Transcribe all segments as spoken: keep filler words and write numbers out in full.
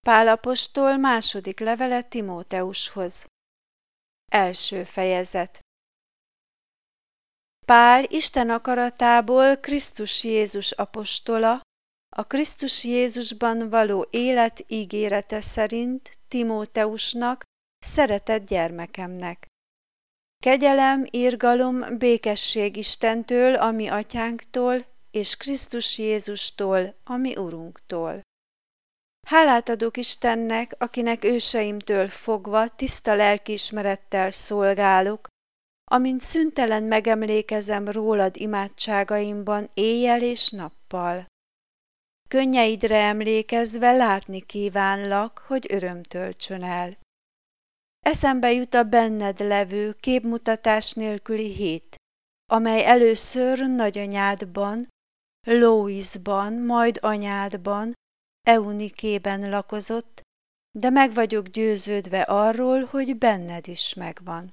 Pál apostol második levele Timóteushoz. Első fejezet. Pál Isten akaratából Krisztus Jézus apostola, a Krisztus Jézusban való élet ígérete szerint Timóteusnak, szeretett gyermekemnek. Kegyelem, irgalom, békesség Istentől, a mi atyánktól, és Krisztus Jézustól, a mi Urunktól. Hálát adok Istennek, akinek őseimtől fogva tiszta lelkiismerettel szolgálok, amint szüntelen megemlékezem rólad imádságaimban éjjel és nappal. Könnyeidre emlékezve látni kívánlak, hogy öröm töltsön el. Eszembe jut a benned levő képmutatás nélküli hét, amely először nagyanyádban, Lóiszban, majd anyádban, Eunikében lakozott, de meg vagyok győződve arról, hogy benned is megvan.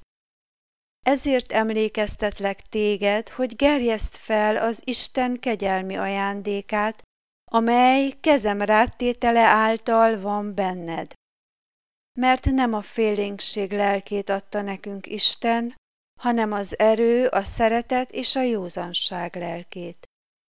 Ezért emlékeztetlek téged, hogy gerjeszd fel az Isten kegyelmi ajándékát, amely kezem ráttétele által van benned. Mert nem a félénkség lelkét adta nekünk Isten, hanem az erő, a szeretet és a józanság lelkét.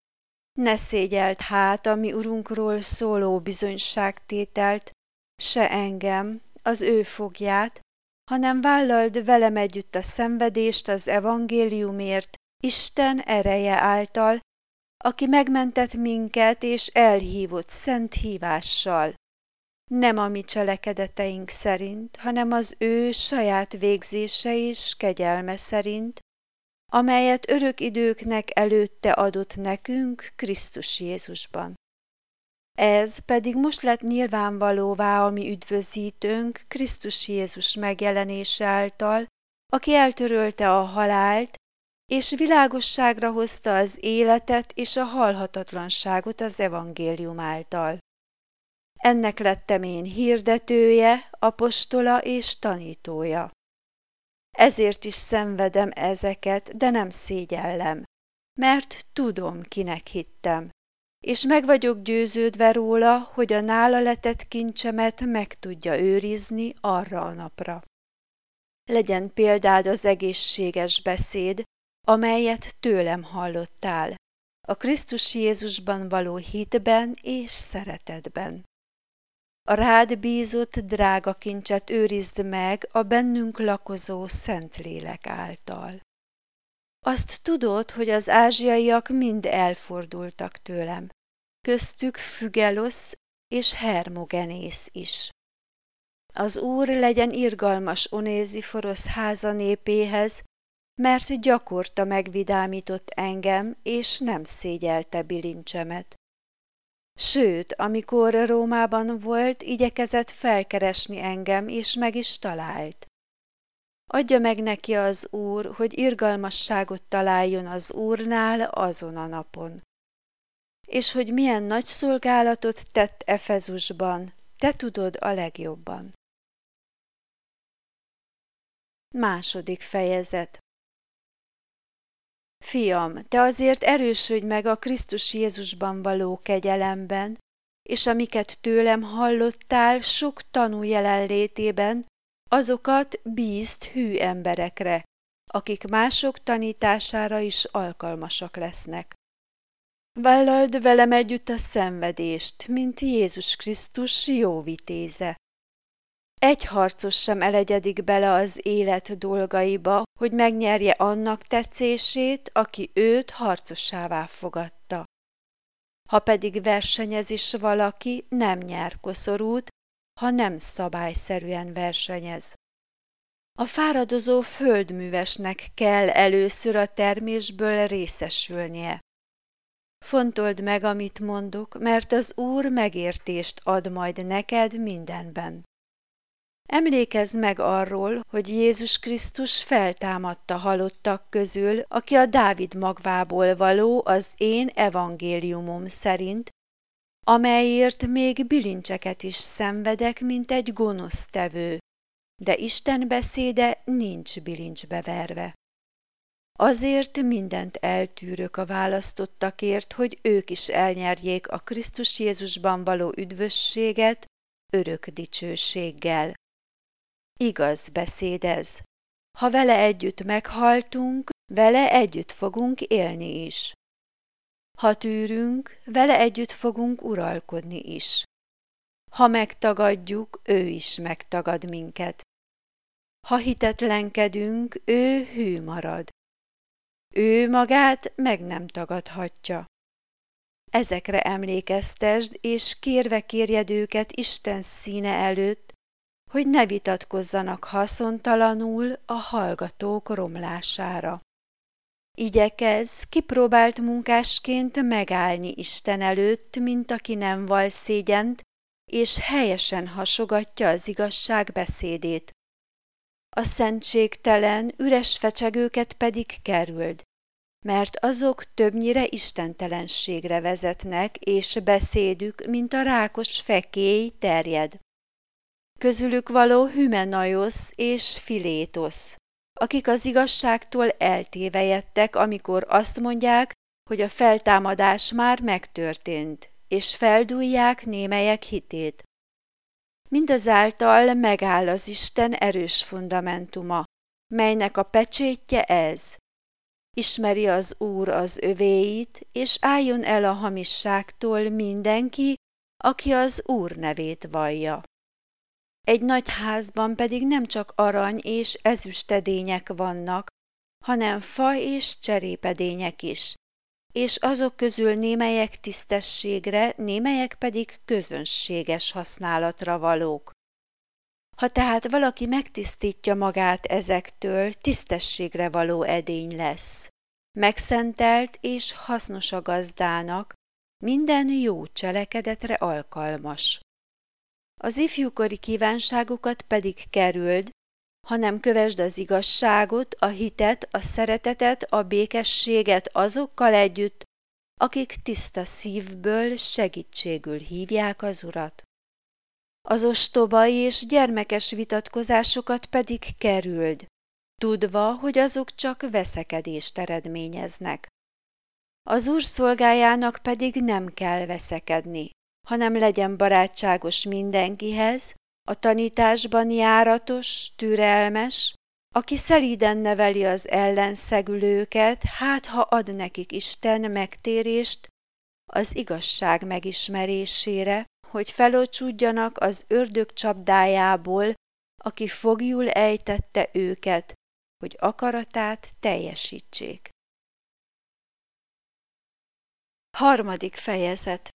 Ne szégyeld hát a mi Urunkról szóló bizonyságtételt, se engem, az ő fogját, hanem vállald velem együtt a szenvedést az evangéliumért, Isten ereje által, aki megmentett minket és elhívott szent hívással. Nem a mi cselekedeteink szerint, hanem az ő saját végzése és kegyelme szerint, amelyet örök időknek előtte adott nekünk Krisztus Jézusban. Ez pedig most lett nyilvánvalóvá a mi üdvözítőnk Krisztus Jézus megjelenése által, aki eltörölte a halált, és világosságra hozta az életet és a halhatatlanságot az evangélium által. Ennek lettem én hirdetője, apostola és tanítója. Ezért is szenvedem ezeket, de nem szégyellem, mert tudom, kinek hittem, és meg vagyok győződve róla, hogy a nála letett kincsemet meg tudja őrizni arra a napra. Legyen példád az egészséges beszéd, amelyet tőlem hallottál, a Krisztus Jézusban való hitben és szeretetben. A rád bízott drága kincset őrizd meg a bennünk lakozó Szentlélek által. Azt tudod, hogy az ázsiaiak mind elfordultak tőlem, köztük Fügelosz és Hermogenész is. Az Úr legyen irgalmas Onéziforosz háza népéhez, mert gyakorta megvidámított engem, és nem szégyelte bilincsemet. Sőt, amikor Rómában volt, igyekezett felkeresni engem, és meg is talált. Adja meg neki az Úr, hogy irgalmasságot találjon az Úrnál azon a napon. És hogy milyen nagy szolgálatot tett Efezusban, te tudod a legjobban. Második fejezet. Fiam, te azért erősödj meg a Krisztus Jézusban való kegyelemben, és amiket tőlem hallottál sok tanú jelenlétében, azokat bízd hű emberekre, akik mások tanítására is alkalmasak lesznek. Vállald velem együtt a szenvedést, mint Jézus Krisztus jó vitéze. Egy harcos sem elegyedik bele az élet dolgaiba, hogy megnyerje annak tetszését, aki őt harcossává fogadta. Ha pedig versenyez is valaki, nem nyer koszorút, ha nem szabályszerűen versenyez. A fáradozó földművesnek kell először a termésből részesülnie. Fontold meg, amit mondok, mert az Úr megértést ad majd neked mindenben. Emlékezz meg arról, hogy Jézus Krisztus feltámadta halottak közül, aki a Dávid magvából való az én evangéliumom szerint, amelyért még bilincseket is szenvedek, mint egy gonosztevő, de Isten beszéde nincs bilincsbe verve. Azért mindent eltűrök a választottakért, hogy ők is elnyerjék a Krisztus Jézusban való üdvösséget, örök dicsőséggel. Igaz beszéd ez. Ha vele együtt meghaltunk, vele együtt fogunk élni is. Ha tűrünk, vele együtt fogunk uralkodni is. Ha megtagadjuk, ő is megtagad minket. Ha hitetlenkedünk, ő hű marad. Ő magát meg nem tagadhatja. Ezekre emlékeztesd, és kérve kérjed őket Isten színe előtt, hogy ne vitatkozzanak haszontalanul a hallgatók romlására. Igyekezz kipróbált munkásként megállni Isten előtt, mint aki nem val szégyent, és helyesen hasogatja az igazság beszédét. A szentségtelen, üres fecsegőket pedig kerüld, mert azok többnyire istentelenségre vezetnek, és beszédük, mint a rákos fekély terjed. Közülük való Hümenajosz és Filétosz, akik az igazságtól eltévejedtek, amikor azt mondják, hogy a feltámadás már megtörtént, és feldúlják némelyek hitét. Mindazáltal megáll az Isten erős fundamentuma, melynek a pecsétje ez. Ismeri az Úr az övéit, és álljon el a hamisságtól mindenki, aki az Úr nevét vallja. Egy nagy házban pedig nem csak arany és ezüstedények vannak, hanem fa és cserépedények is, és azok közül némelyek tisztességre, némelyek pedig közönséges használatra valók. Ha tehát valaki megtisztítja magát ezektől, tisztességre való edény lesz, megszentelt és hasznos a gazdának, minden jó cselekedetre alkalmas. Az ifjúkori kívánságokat pedig kerüld, hanem kövesd az igazságot, a hitet, a szeretetet, a békességet azokkal együtt, akik tiszta szívből segítségül hívják az Urat. Az ostoba és gyermekes vitatkozásokat pedig kerüld, tudva, hogy azok csak veszekedést eredményeznek. Az Úr szolgájának pedig nem kell veszekedni, hanem legyen barátságos mindenkihez, a tanításban járatos, türelmes, aki szelíden neveli az ellenszegülőket, hát ha ad nekik Isten megtérést az igazság megismerésére, hogy felocsúdjanak az ördög csapdájából, aki foglyul ejtette őket, hogy akaratát teljesítsék. Harmadik fejezet.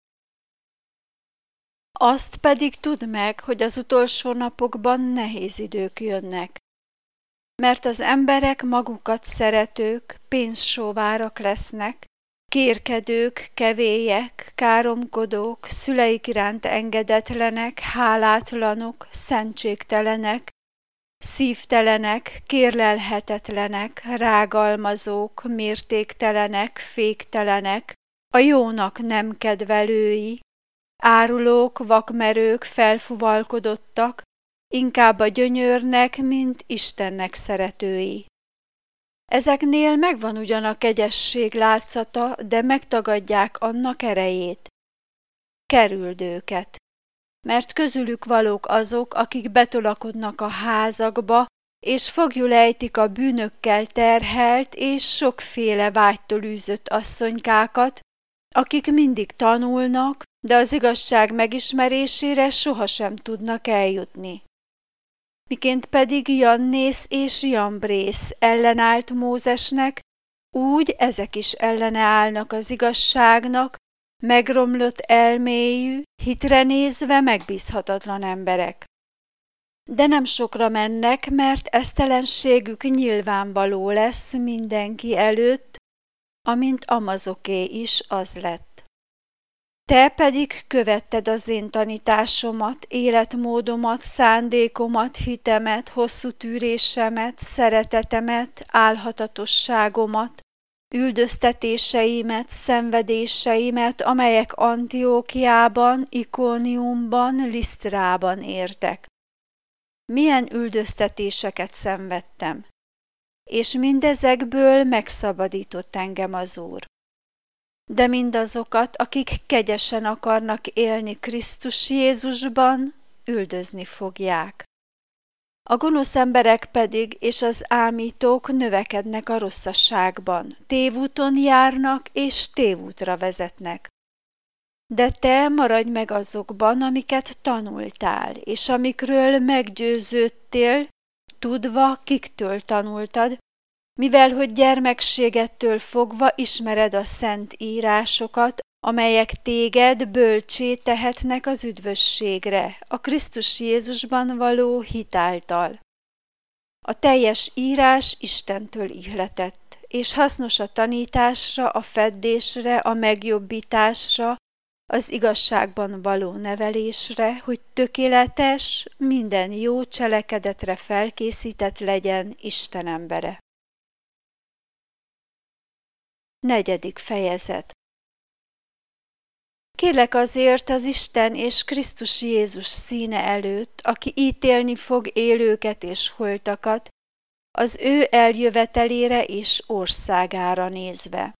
Azt pedig tudd meg, hogy az utolsó napokban nehéz idők jönnek, mert az emberek magukat szeretők, pénzsóvárak lesznek, kérkedők, kevélyek, káromkodók, szüleik iránt engedetlenek, hálátlanok, szentségtelenek, szívtelenek, kérlelhetetlenek, rágalmazók, mértéktelenek, féktelenek, a jónak nem kedvelői, árulók, vakmerők, felfuvalkodottak, inkább a gyönyörnek, mint Istennek szeretői. Ezeknél megvan ugyan a kegyesség látszata, de megtagadják annak erejét. Kerüld őket, mert közülük valók azok, akik betolakodnak a házakba, és foglyul ejtik a bűnökkel terhelt és sokféle vágytól űzött asszonykákat, akik mindig tanulnak, de az igazság megismerésére sohasem tudnak eljutni. Miként pedig Jannész és Jambrész ellenállt Mózesnek, úgy ezek is ellene állnak az igazságnak, megromlott elméjű, hitre nézve megbízhatatlan emberek. De nem sokra mennek, mert esztelenségük nyilvánvaló lesz mindenki előtt, amint Amazoké is az lett. Te pedig követted az én tanításomat, életmódomat, szándékomat, hitemet, hosszú tűrésemet, szeretetemet, álhatatosságomat, üldöztetéseimet, szenvedéseimet, amelyek Antiókiában, Ikóniumban, Lisztrában értek. Milyen üldöztetéseket szenvedtem, és mindezekből megszabadított engem az Úr. De mindazokat, akik kegyesen akarnak élni Krisztus Jézusban, üldözni fogják. A gonosz emberek pedig és az ámítók növekednek a rosszasságban, tévúton járnak és tévútra vezetnek. De te maradj meg azokban, amiket tanultál, és amikről meggyőződtél, tudva, kiktől tanultad, mivel hogy gyermekségettől fogva ismered a szent írásokat, amelyek téged bölcsé tehetnek az üdvösségre, a Krisztus Jézusban való hit által. A teljes írás Istentől ihletett, és hasznos a tanításra, a feddésre, a megjobbításra, az igazságban való nevelésre, hogy tökéletes, minden jó cselekedetre felkészített legyen Isten embere. Negyedik fejezet. Kérlek azért az Isten és Krisztus Jézus színe előtt, aki ítélni fog élőket és holtakat, az ő eljövetelére és országára nézve.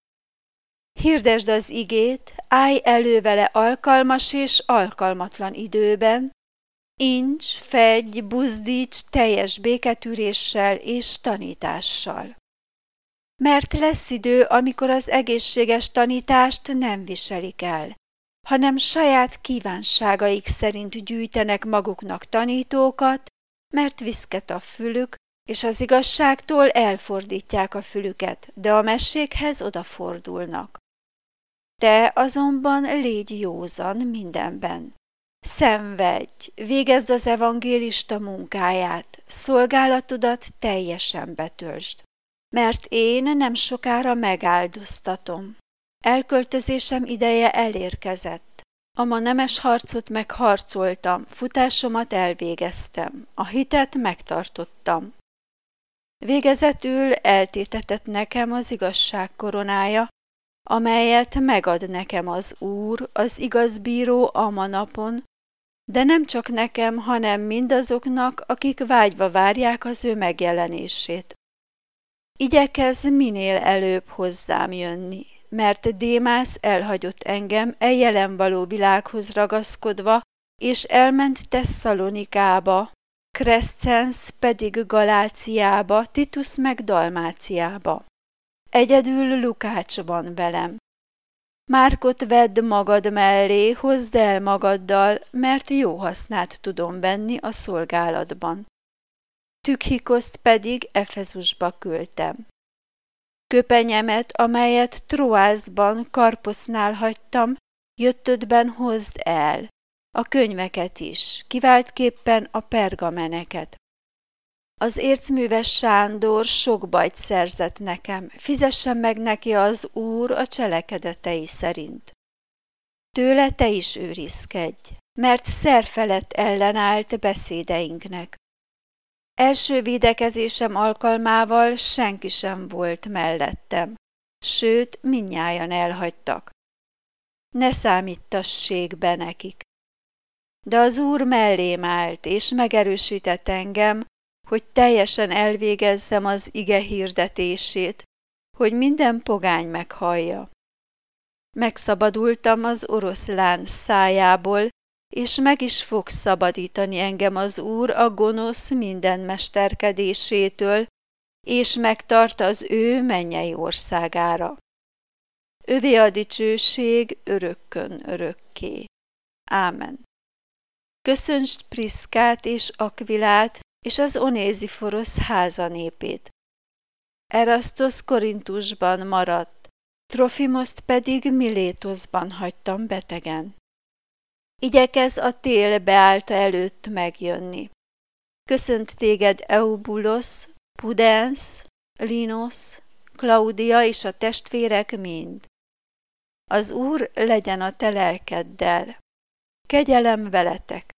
Hirdesd az igét, állj elő vele alkalmas és alkalmatlan időben, incs, fedj, buzdíts teljes béketűréssel és tanítással. Mert lesz idő, amikor az egészséges tanítást nem viselik el, hanem saját kívánságaik szerint gyűjtenek maguknak tanítókat, mert viszket a fülük, és az igazságtól elfordítják a fülüket, de a mesékhez odafordulnak. Te azonban légy józan mindenben. Szenvedj, végezd az evangélista munkáját, szolgálatodat teljesen betöltsd. Mert én nem sokára megáldoztatom. Elköltözésem ideje elérkezett. A ma nemes harcot megharcoltam, futásomat elvégeztem, a hitet megtartottam. Végezetül eltétetett nekem az igazság koronája, amelyet megad nekem az Úr, az igaz bíró a ma napon, de nem csak nekem, hanem mindazoknak, akik vágyva várják az ő megjelenését. Igyekezz minél előbb hozzám jönni, mert Démász elhagyott engem e jelen való világhoz ragaszkodva, és elment Tesszalonikába, Crescens pedig Galáciába, Titus meg Dalmáciába. Egyedül Lukács van velem. Márkot vedd magad mellé, hozd el magaddal, mert jó hasznát tudom venni a szolgálatban. Tükhikoszt pedig Efezusba küldtem. Köpenyemet, amelyet Troászban, Karposznál hagytam, jöttödben hozd el, a könyveket is, kiváltképpen a pergameneket. Az ércműves Sándor sok bajt szerzett nekem, fizessen meg neki az Úr a cselekedetei szerint. Tőle te is őrizkedj, mert szerfelett ellenállt beszédeinknek. Első védekezésem alkalmával senki sem volt mellettem, sőt, mindnyájan elhagytak. Ne számítassék be nekik. De az Úr mellém állt, és megerősített engem, hogy teljesen elvégezzem az ige hirdetését, hogy minden pogány meghallja. Megszabadultam az oroszlán szájából, és meg is fog szabadítani engem az Úr a gonosz minden mesterkedésétől, és megtart az ő mennyei országára. Övé a dicsőség örökkön örökké. Ámen. Köszöntsd Priszkát és Akvilát, és az Onéziforosz háza népét. Erasztosz Korintusban maradt, Trofimoszt pedig Milétoszban hagytam betegen. Igyekezz a tél beállta előtt megjönni. Köszönt téged Eubulosz, Pudens, Linos, Klaudia és a testvérek mind. Az Úr legyen a te lelkeddel. Kegyelem veletek!